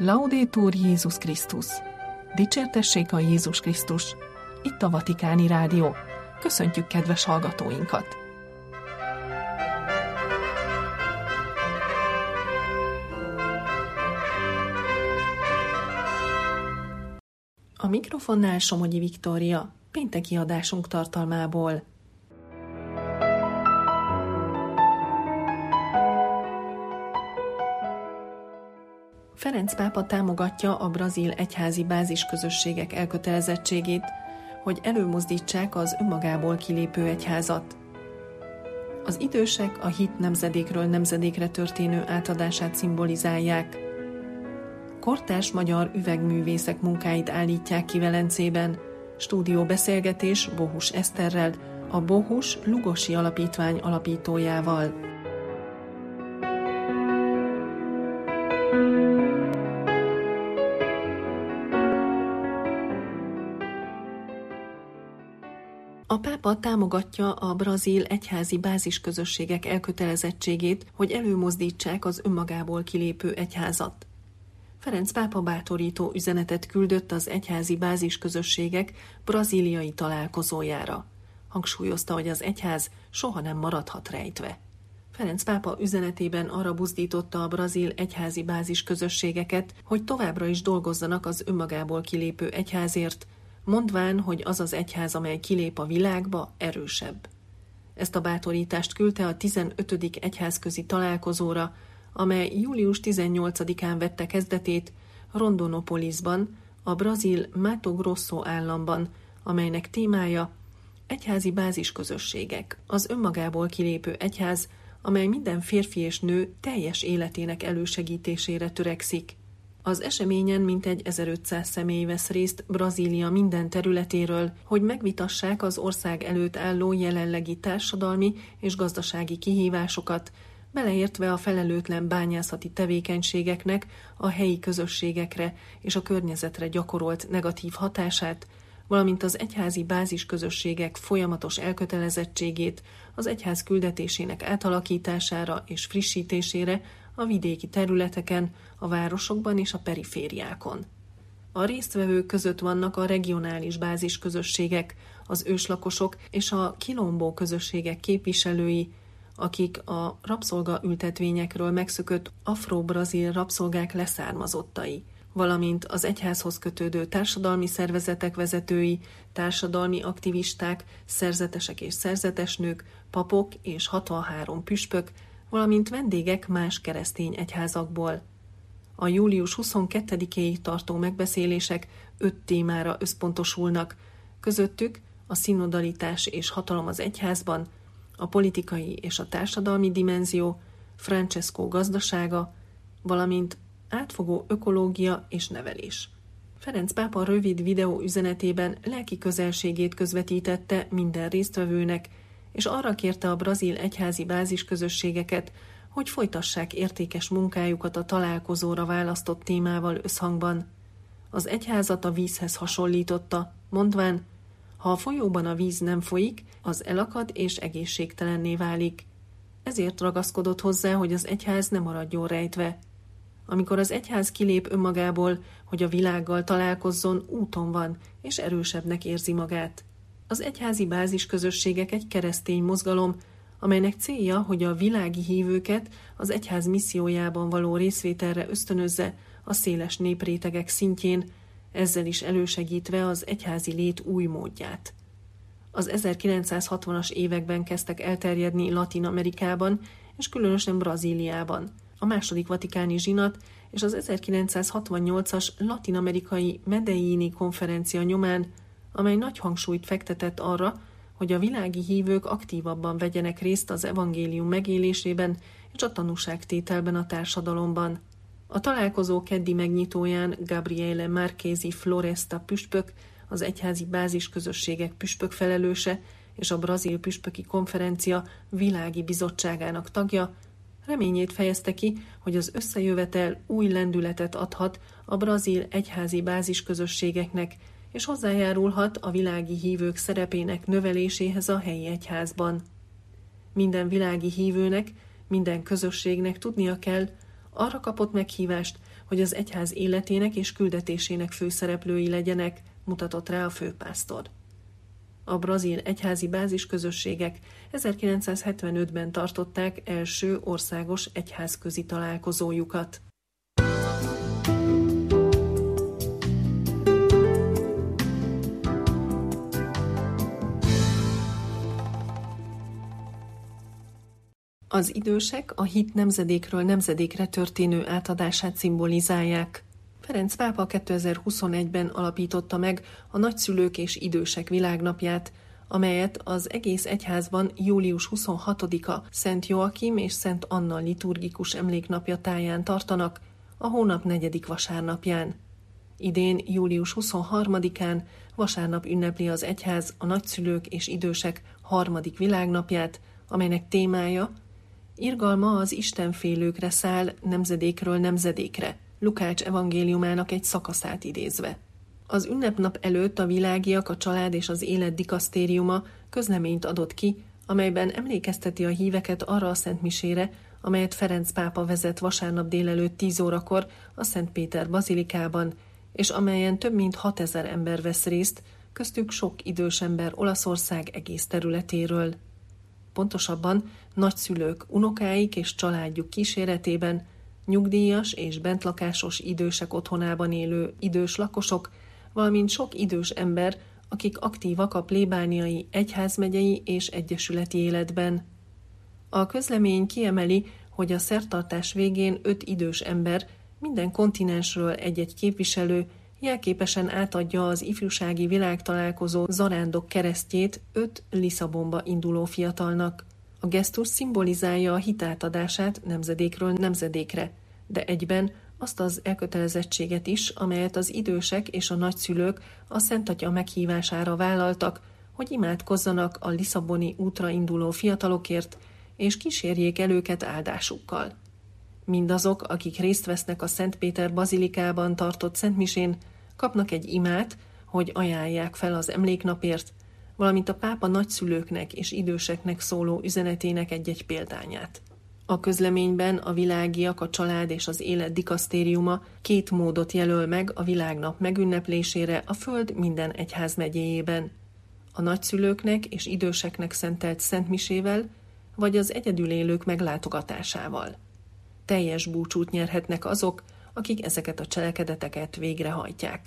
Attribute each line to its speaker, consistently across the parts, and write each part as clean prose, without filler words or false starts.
Speaker 1: Laudetur Jézus Krisztus! Dicsértessék a Jézus Krisztus! Itt a Vatikáni Rádió. Köszöntjük kedves hallgatóinkat! A mikrofonnál Somogyi Viktória, pénteki adásunk tartalmából. Ferenc pápa támogatja a brazil egyházi bázisközösségek elkötelezettségét, hogy előmozdítsák az önmagából kilépő egyházat. Az idősek a hit nemzedékről nemzedékre történő átadását szimbolizálják. Kortárs magyar üvegművészek munkáit állítják ki Velencében. Stúdióbeszélgetés Bohus Eszterrel, a Bohus Lugosi Alapítvány alapítójával. A pápa támogatja a brazil egyházi bázisközösségek elkötelezettségét, hogy előmozdítsák az önmagából kilépő egyházat. Ferenc pápa bátorító üzenetet küldött az egyházi bázisközösségek brazíliai találkozójára. Hangsúlyozta, hogy az egyház soha nem maradhat rejtve. Ferenc pápa üzenetében arra buzdította a brazil egyházi bázisközösségeket, hogy továbbra is dolgozzanak az önmagából kilépő egyházért, mondván, hogy az az egyház, amely kilép a világba, erősebb. Ezt a bátorítást küldte a 15. egyházközi találkozóra, amely július 18-án vette kezdetét Rondonópolisban, a brazil Mato Grosso államban, amelynek témája egyházi bázisközösségek, az önmagából kilépő egyház, amely minden férfi és nő teljes életének elősegítésére törekszik. Az eseményen mintegy 1500 személy vesz részt Brazília minden területéről, hogy megvitassák az ország előtt álló jelenlegi társadalmi és gazdasági kihívásokat, beleértve a felelőtlen bányászati tevékenységeknek a helyi közösségekre és a környezetre gyakorolt negatív hatását, valamint az egyházi bázisközösségek folyamatos elkötelezettségét az egyház küldetésének átalakítására és frissítésére a vidéki területeken, a városokban és a perifériákon. A résztvevők között vannak a regionális bázisközösségek, az őslakosok és a kilombó közösségek képviselői, akik a rabszolgaültetvényekről megszökött afro-brazil rabszolgák leszármazottai, valamint az egyházhoz kötődő társadalmi szervezetek vezetői, társadalmi aktivisták, szerzetesek és szerzetesnők, papok és 63 püspök, valamint vendégek más keresztény egyházakból. A július 22-éig tartó megbeszélések 5 témára összpontosulnak, közöttük a szinodalitás és hatalom az egyházban, a politikai és a társadalmi dimenzió, Francesco gazdasága, valamint átfogó ökológia és nevelés. Ferenc pápa rövid videó üzenetében lelki közelségét közvetítette minden résztvevőnek, és arra kérte a brazil egyházi bázisközösségeket, hogy folytassák értékes munkájukat a találkozóra választott témával összhangban. Az egyházat a vízhez hasonlította, mondván, ha a folyóban a víz nem folyik, az elakad és egészségtelenné válik. Ezért ragaszkodott hozzá, hogy az egyház ne maradjon rejtve. Amikor az egyház kilép önmagából, hogy a világgal találkozzon, úton van, és erősebbnek érzi magát. Az egyházi bázisközösségek egy keresztény mozgalom, amelynek célja, hogy a világi hívőket az egyház missziójában való részvételre ösztönözze a széles néprétegek szintjén, ezzel is elősegítve az egyházi lét új módját. Az 1960-as években kezdtek elterjedni Latin-Amerikában, és különösen Brazíliában. A második vatikáni zsinat és az 1968-as latin-amerikai Medellíni konferencia nyomán, amely nagy hangsúlyt fektetett arra, hogy a világi hívők aktívabban vegyenek részt az evangélium megélésében és a tanúságtételben a társadalomban. A találkozó keddi megnyitóján Gabriele Marquesi Floresta püspök, az egyházi bázisközösségek püspök felelőse és a brazil püspöki konferencia világi bizottságának tagja, reményét fejezte ki, hogy az összejövetel új lendületet adhat a brazil egyházi bázisközösségeknek, és hozzájárulhat a világi hívők szerepének növeléséhez a helyi egyházban. Minden világi hívőnek, minden közösségnek tudnia kell, arra kapott meghívást, hogy az egyház életének és küldetésének főszereplői legyenek, mutatott rá a főpásztor. A brazil egyházi bázisközösségek 1975-ben tartották első országos egyházközi találkozójukat. Az idősek a hit nemzedékről nemzedékre történő átadását szimbolizálják. Ferenc pápa 2021-ben alapította meg a Nagyszülők és Idősek Világnapját, amelyet az egész egyházban július 26-a Szent Joakim és Szent Anna liturgikus emléknapja táján tartanak, a hónap 4. vasárnapján. Idén, július 23-án vasárnap ünnepli az egyház a Nagyszülők és Idősek 3. világnapját, amelynek témája irgalma az istenfélőkre száll nemzedékről nemzedékre, Lukács evangéliumának egy szakaszát idézve. Az ünnepnap előtt a Világiak, a Család és az Élet dikasztériuma közleményt adott ki, amelyben emlékezteti a híveket arra a szentmisére, amelyet Ferenc pápa vezet vasárnap délelőtt 10 órakor a Szent Péter bazilikában, és amelyen több mint 6000 ember vesz részt, köztük sok idős ember Olaszország egész területéről. Pontosabban nagyszülők, unokáik és családjuk kíséretében, nyugdíjas és bentlakásos idősek otthonában élő idős lakosok, valamint sok idős ember, akik aktívak a plébániai, egyházmegyei és egyesületi életben. A közlemény kiemeli, hogy a szertartás végén 5 idős ember, minden kontinensről egy-egy képviselő jelképesen átadja az ifjúsági világtalálkozó zarándok keresztjét 5 Lisszabonba induló fiatalnak. A gesztus szimbolizálja a hitátadását nemzedékről nemzedékre, de egyben azt az elkötelezettséget is, amelyet az idősek és a nagyszülők a Szent Atya meghívására vállaltak, hogy imádkozzanak a lisszaboni útra induló fiatalokért, és kísérjék el őket áldásukkal. Mindazok, akik részt vesznek a Szent Péter bazilikában tartott szentmisén, kapnak egy imát, hogy ajánlják fel az emléknapért, valamint a pápa nagyszülőknek és időseknek szóló üzenetének egy-egy példányát. A közleményben a Világiak, a Család és az Élet dikasztériuma 2 módot jelöl meg a világnap megünneplésére a Föld minden egyházmegyéjében: a nagyszülőknek és időseknek szentelt szentmisével, vagy az egyedül élők meglátogatásával. Teljes búcsút nyerhetnek azok, akik ezeket a cselekedeteket végrehajtják.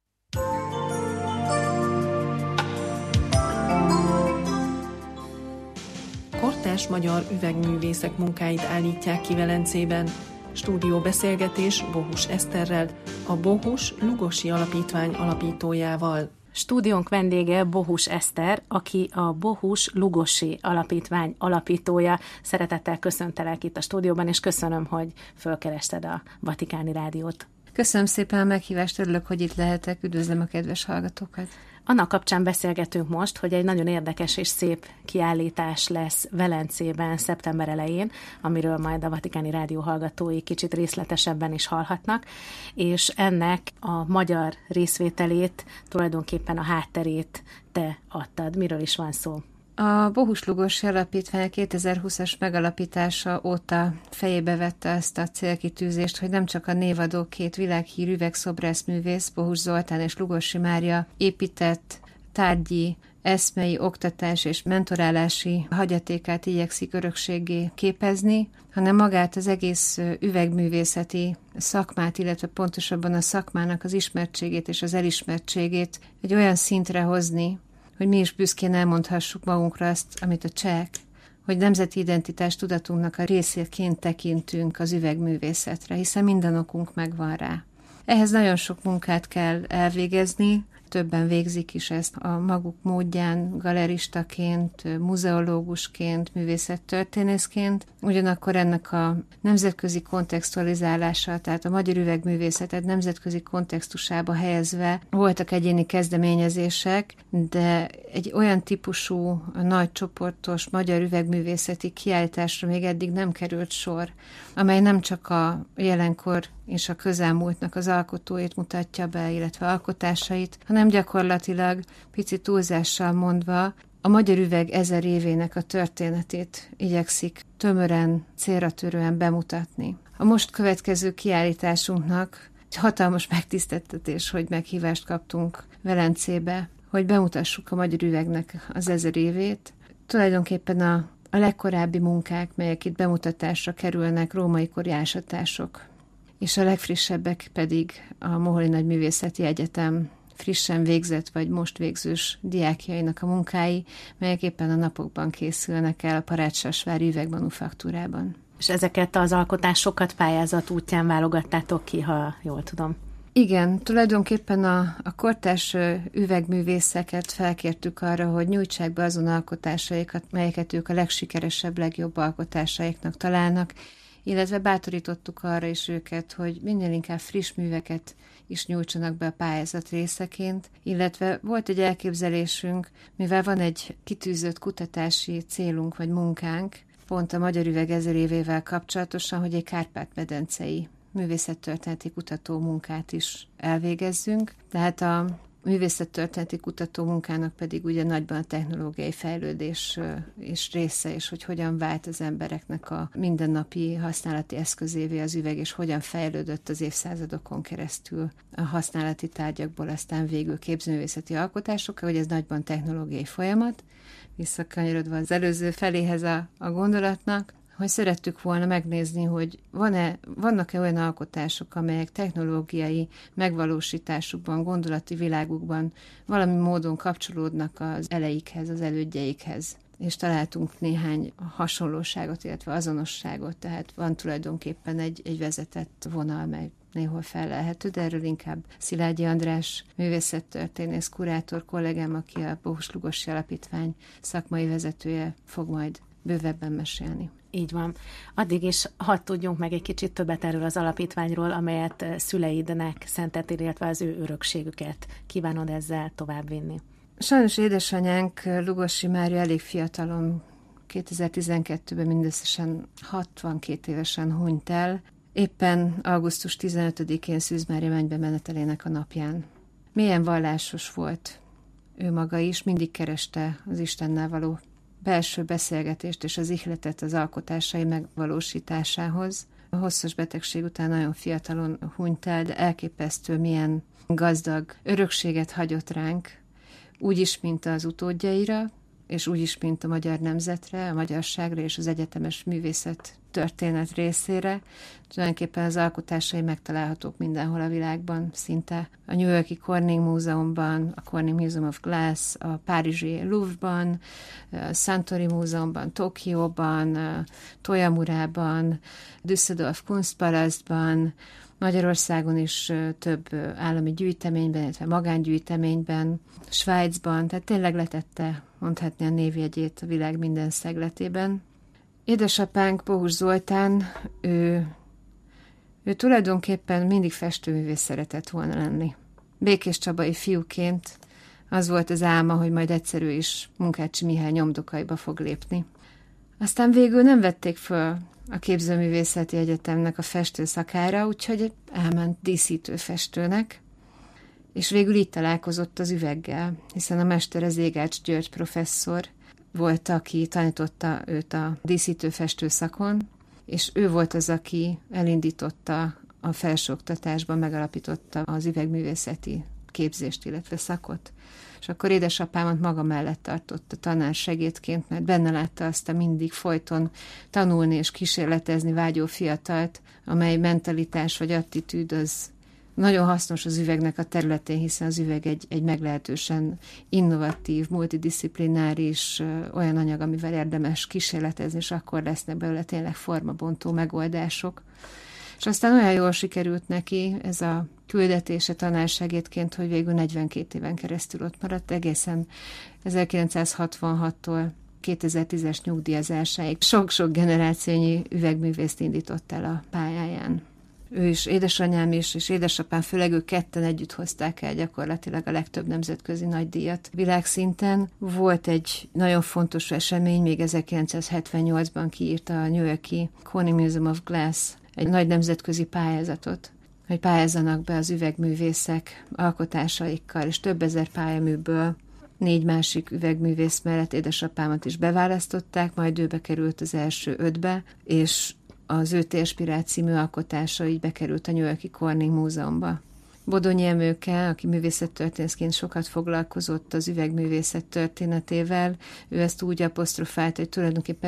Speaker 1: Kortárs magyar üvegművészek munkáit állítják ki Velencében. Stúdióbeszélgetés Bohus Eszterrel, a Bohus Lugosi Alapítvány alapítójával.
Speaker 2: Stúdiónk vendége Bohus Eszter, aki a Bohus Lugosi Alapítvány alapítója. Szeretettel köszöntelek itt a stúdióban, és köszönöm, hogy fölkerested a Vatikáni Rádiót.
Speaker 3: Köszönöm szépen a meghívást, örülök, hogy itt lehetek, üdvözlöm a kedves hallgatókat.
Speaker 2: Annak kapcsán beszélgetünk most, hogy egy nagyon érdekes és szép kiállítás lesz Velencében szeptember elején, amiről majd a Vatikáni Rádió hallgatói kicsit részletesebben is hallhatnak, és ennek a magyar részvételét, tulajdonképpen a hátterét te adtad. Miről is van szó?
Speaker 3: A Bohus Lugosi Alapítvány 2020-as megalapítása óta fejébe vette ezt a célkitűzést, hogy nem csak a névadó 2 világhírű üvegszobrászművész, Bohus Zoltán és Lugosi Mária épített tárgyi, eszmei, oktatás és mentorálási hagyatékát igyekszik örökséggé képezni, hanem magát az egész üvegművészeti szakmát, illetve pontosabban a szakmának az ismertségét és az elismertségét egy olyan szintre hozni, hogy mi is büszkén elmondhassuk magunkra azt, amit a csehek, hogy nemzeti identitás tudatunknak a részéként tekintünk az üvegművészetre, hiszen minden okunk megvan rá. Ehhez nagyon sok munkát kell elvégezni, többen végzik is ezt a maguk módján, galeristaként, muzeológusként, művészettörténészként. Ugyanakkor ennek a nemzetközi kontextualizálása, tehát a magyar üvegművészetet nemzetközi kontextusába helyezve voltak egyéni kezdeményezések, de egy olyan típusú, nagy csoportos magyar üvegművészeti kiállításra még eddig nem került sor, amely nem csak a jelenkor és a közelmúltnak az alkotóit mutatja be, illetve alkotásait, hanem gyakorlatilag, picit túlzással mondva, a magyar üveg 1000 évének a történetét igyekszik tömören, célra törően bemutatni. A most következő kiállításunknak egy hatalmas megtiszteltetés, hogy meghívást kaptunk Velencébe, hogy bemutassuk a magyar üvegnek az 1000 évét. Tulajdonképpen a legkorábbi munkák, melyek itt bemutatásra kerülnek, római kori ásatások, és a legfrissebbek pedig a Moholi Nagyművészeti Egyetem frissen végzett vagy most végzős diákjainak a munkái, melyek éppen a napokban készülnek el a Parácssasvári üvegmanufaktúrában.
Speaker 2: És ezeket az alkotásokat pályázat útján válogattátok ki, ha jól tudom.
Speaker 3: Igen, tulajdonképpen a kortárs üvegművészeket felkértük arra, hogy nyújtsák be azon alkotásaikat, melyeket ők a legsikeresebb, legjobb alkotásaiknak találnak, illetve bátorítottuk arra is őket, hogy minél inkább friss műveket is nyújtsanak be a pályázat részeként, illetve volt egy elképzelésünk, mivel van egy kitűzött kutatási célunk vagy munkánk, pont a magyar üveg 1000 évével kapcsolatosan, hogy egy Kárpát-medencei művészettörténeti kutató munkát is elvégezzünk. Tehát a művészettörténeti kutató munkának pedig ugye nagyban a technológiai fejlődés és része, és hogy hogyan vált az embereknek a mindennapi használati eszközévé az üveg, és hogyan fejlődött az évszázadokon keresztül a használati tárgyakból, aztán végül képzőművészeti alkotások, hogy ez nagyban technológiai folyamat, visszakanyarodva az előző feléhez a gondolatnak, hogy szerettük volna megnézni, hogy vannak-e olyan alkotások, amelyek technológiai megvalósításukban, gondolati világukban valami módon kapcsolódnak az eleikhez, az elődjeikhez. És találtunk néhány hasonlóságot, illetve azonosságot, tehát van tulajdonképpen egy vezetett vonal, mely néhol fellelhető, de erről inkább Szilágyi András művészettörténész kurátor kollégám, aki a Bohus Lugosi Alapítvány szakmai vezetője, fog majd bővebben mesélni.
Speaker 2: Így van. Addig is hadd tudjunk meg egy kicsit többet erről az alapítványról, amelyet szüleidnek szenteltél, illetve az ő örökségüket kívánod ezzel továbbvinni.
Speaker 3: Sajnos édesanyánk Lugosi Mária elég fiatalon, 2012-ben mindösszesen 62 évesen hunyt el, éppen augusztus 15-én Szűz Mária mennybe menetelének a napján. Mélyen vallásos volt ő maga is, mindig kereste az Istennel való belső beszélgetést és az ihletet az alkotásai megvalósításához. A hosszas betegség után nagyon fiatalon hunyt el, de elképesztő milyen gazdag örökséget hagyott ránk, úgyis, mint az utódjaira, és úgyis, mint a magyar nemzetre, a magyarságra és az egyetemes művészet történet részére. Tulajdonképpen az alkotásai megtalálhatók mindenhol a világban, szinte a New York-i Corning Múzeumban, a Corning Museum of Glass, a párizsi Louvre-ban, a Santori Múzeumban, Tokióban, Toyamurában, Düsseldorf Kunstpalastban, Magyarországon is több állami gyűjteményben, illetve magángyűjteményben, Svájcban, tehát tényleg letette, mondhatni, a névjegyét a világ minden szegletében. Édesapánk, Bohus Zoltán, ő tulajdonképpen mindig festőművész szeretett volna lenni. Békés csabai fiúként az volt az álma, hogy majd egyszer ő is Munkácsi Mihály nyomdokaiba fog lépni. Aztán végül nem vették föl a Képzőművészeti Egyetemnek a festőszakára, úgyhogy elment díszítőfestőnek, és végül így találkozott az üveggel, hiszen a mestere Zégács György professzor volt, aki tanította őt a díszítőfestő szakon, és ő volt az, aki elindította a felsőoktatásban, megalapította az üvegművészeti képzést, illetve szakot. És akkor édesapámat maga mellett tartotta tanársegédként, mert benne látta azt a mindig folyton tanulni és kísérletezni vágyó fiatalt, amely mentalitás vagy attitűd az nagyon hasznos az üvegnek a területén, hiszen az üveg egy meglehetősen innovatív, multidisziplináris olyan anyag, amivel érdemes kísérletezni, és akkor lesznek belőle tényleg formabontó megoldások. És aztán olyan jól sikerült neki ez a küldetése tanársegédként, hogy végül 42 éven keresztül ott maradt, egészen 1966-tól 2010-es nyugdíjazásáig sok-sok generációnyi üvegművészt indított el a pályáján. Ő is, édesanyám is, és édesapám, főleg ők ketten együtt hozták el gyakorlatilag a legtöbb nemzetközi nagydíjat világszinten. Volt egy nagyon fontos esemény, még 1978-ban kiírta a New York-i Corning Museum of Glass egy nagy nemzetközi pályázatot, hogy pályázzanak be az üvegművészek alkotásaikkal, és több ezer pályaműből 4 másik üvegművész mellett édesapámat is beválasztották, majd ő bekerült az első 5-be, és az ő Térspirát című alkotása így bekerült a New York-i Corning Múzeumba. Bodonyi Emőke, aki művészettörténészként sokat foglalkozott az üvegművészet történetével, ő ezt úgy apostrofált, hogy tulajdonképpen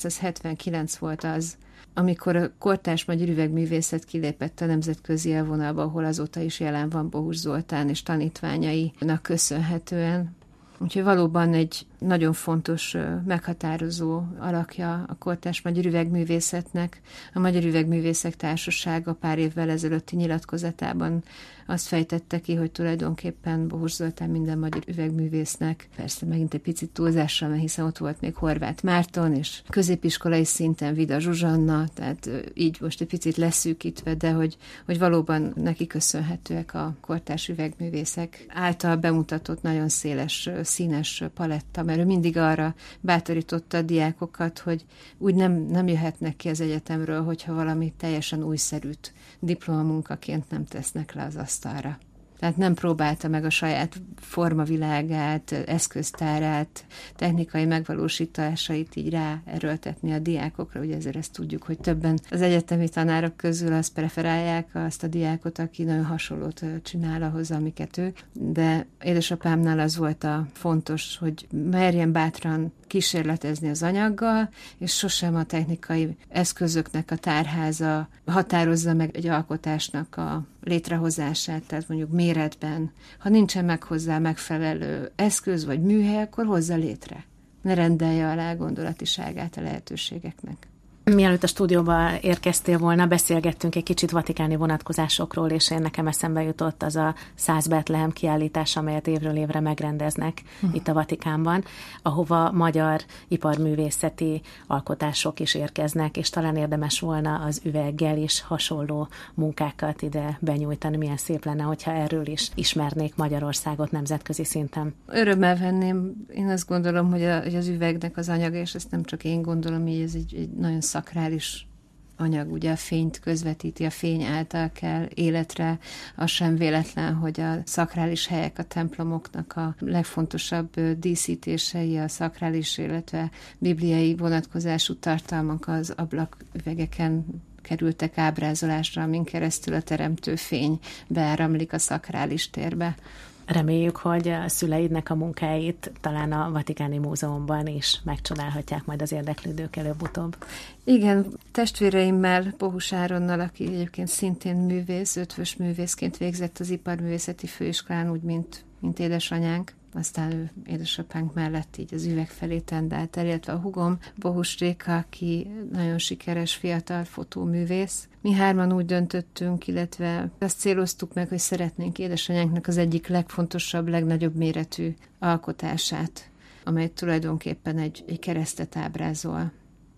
Speaker 3: 1979 volt az, amikor a kortárs magyar üvegművészet kilépett a nemzetközi élvonalba, ahol azóta is jelen van Bohus Zoltán és tanítványainak köszönhetően. Úgyhogy valóban egy nagyon fontos, meghatározó alakja a kortárs magyar üvegművészetnek. A Magyar Üvegművészek Társasága pár évvel ezelőtti nyilatkozatában azt fejtette ki, hogy tulajdonképpen Bohus Zoltán minden magyar üvegművésznek, persze megint egy picit túlzással, mert hiszen ott volt még Horváth Márton, és középiskolai szinten Vida Zsuzsanna, tehát így most egy picit leszűkítve, de hogy valóban neki köszönhetőek a kortárs üvegművészek által bemutatott nagyon széles, színes paletta, mert ő mindig arra bátorította a diákokat, hogy úgy nem jöhetnek ki az egyetemről, hogyha valami teljesen újszerűt diplomamunkaként nem tesznek le az asztalra. Tehát nem próbálta meg a saját formavilágát, eszköztárát, technikai megvalósításait így ráerőltetni a diákokra. Ugye ezért ezt tudjuk, hogy többen az egyetemi tanárok közül azt preferálják azt a diákot, aki nagyon hasonlót csinál ahhoz, amiket ő. De édesapámnál az volt a fontos, hogy merjen bátran kísérletezni az anyaggal, és sosem a technikai eszközöknek a tárháza határozza meg egy alkotásnak a létrehozását, tehát mondjuk méretben. Ha nincsen meg hozzá megfelelő eszköz vagy műhely, akkor hozza létre. Ne rendelje alá gondolatiságát a lehetőségeknek.
Speaker 2: Mielőtt a stúdióba érkeztél volna, beszélgettünk egy kicsit vatikáni vonatkozásokról, és nekem eszembe jutott az a 100 Betlehem kiállítás, amelyet évről évre megrendeznek itt a Vatikánban, ahova magyar iparművészeti alkotások is érkeznek, és talán érdemes volna az üveggel is hasonló munkákat ide benyújtani. Milyen szép lenne, hogyha erről is ismernék Magyarországot nemzetközi szinten.
Speaker 3: Örömmel venném. Én azt gondolom, hogy az üvegnek az anyaga, és ezt nem csak én gondolom, így ez egy nagyon szakrális anyag, ugye a fényt közvetíti, a fény által kell életre. Az sem véletlen, hogy a szakrális helyek, a templomoknak a legfontosabb díszítései, a szakrális, illetve bibliai vonatkozású tartalmak az ablaküvegeken kerültek ábrázolásra, amin keresztül a teremtő fény beáramlik a szakrális térbe.
Speaker 2: Reméljük, hogy a szüleidnek a munkáit talán a Vatikáni Múzeumban is megcsodálhatják majd az érdeklődők előbb-utóbb.
Speaker 3: Igen, testvéreimmel, Bohus Áronnal, aki egyébként szintén művész, ötvös művészként végzett az Iparművészeti Főiskolán, úgy, mint édesanyánk. Aztán ő édesapánk mellett így az üveg felé tendált el, illetve a hugom, Bohus Réka, aki nagyon sikeres fiatal fotóművész. Mi hárman úgy döntöttünk, illetve azt céloztuk meg, hogy szeretnénk édesanyánknak az egyik legfontosabb, legnagyobb méretű alkotását, amely tulajdonképpen egy keresztet ábrázol,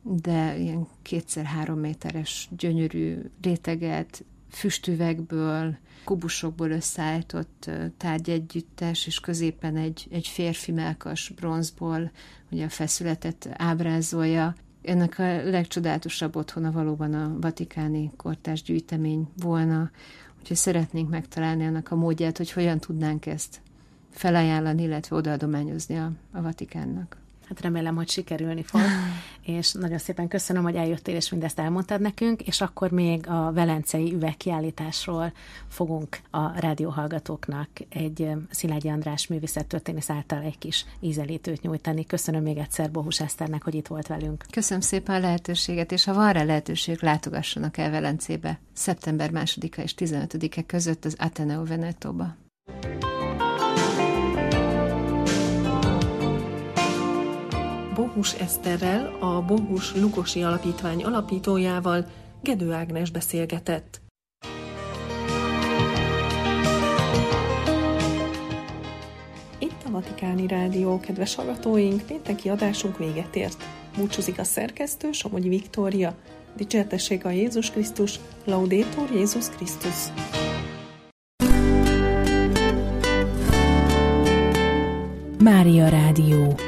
Speaker 3: de ilyen 2x3 méteres gyönyörű réteget, füstüvegből, kubusokból összeállított tárgyegyüttes, és középen egy férfi mellkas bronzból, ugye a feszületet ábrázolja. Ennek a legcsodálatosabb otthona valóban a vatikáni kortárs gyűjtemény volna, úgyhogy szeretnénk megtalálni annak a módját, hogy hogyan tudnánk ezt felajánlani, illetve odaadományozni a Vatikánnak.
Speaker 2: Hát remélem, hogy sikerülni fog, és nagyon szépen köszönöm, hogy eljöttél, és mindezt elmondtad nekünk, és akkor még a velencei üvegkiállításról fogunk a rádióhallgatóknak egy Szilágyi András művészettörténész által egy kis ízelítőt nyújtani. Köszönöm még egyszer Bohus Eszternek, hogy itt volt velünk.
Speaker 3: Köszönöm szépen a lehetőséget, és ha van rá lehetőség, látogassanak el Velencébe szeptember 2-a és 15-e között az Ateneo Venetóba.
Speaker 1: Bohus Eszterrel, a Bohus Lugosi Alapítvány alapítójával Gedő Ágnes beszélgetett. Itt a Vatikáni Rádió, kedves hallgatóink, pénteki adásunk véget ért. Búcsúzik a szerkesztő, Somogyi Viktória. Dicsértessék a Jézus Krisztus, Laudetur Jézus Krisztus.
Speaker 4: Mária Rádió.